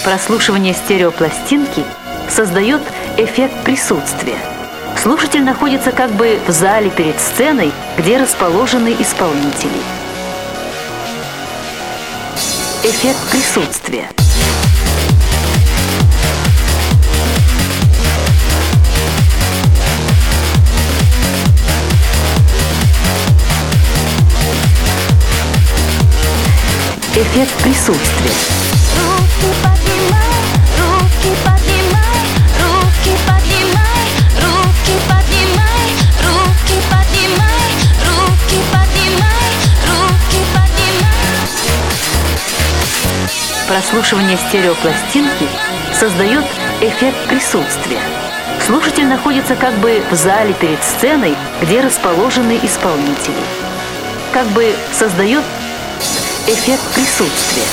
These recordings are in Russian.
Прослушивание стереопластинки создает эффект присутствия. Слушатель находится как бы в зале перед сценой, где расположены исполнители. Эффект присутствия. Эффект присутствия. Руки поднимай, руки поднимай, руки поднимай, руки поднимай, руки поднимай, руки поднимай, руки поднимай. Прослушивание стереопластинки создает эффект присутствия. Слушатель находится как бы в зале перед сценой, где расположены исполнители. Как бы создает эффект присутствия.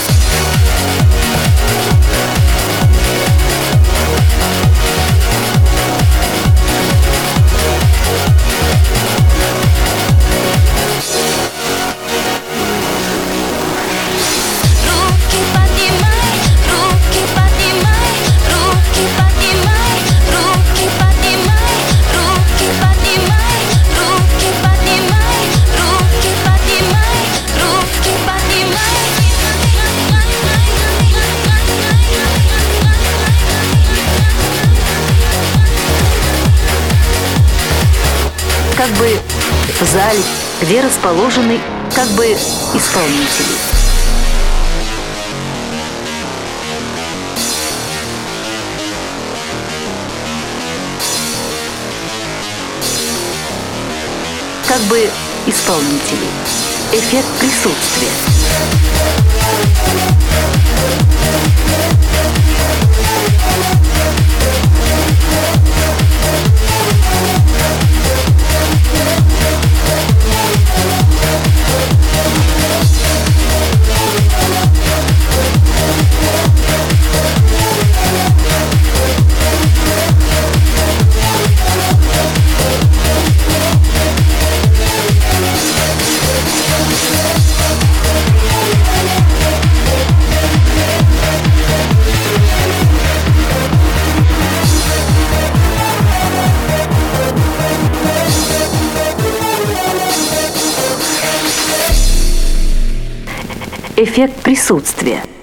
Руки поднимай, руки поднимай, руки поднимай, руки поднимай, руки поднимай, руки поднимай, руки поднимай, руки поднимай. Как бы в зале, где расположены как бы исполнители. Как бы исполнители. Эффект присутствия. Эффект присутствия.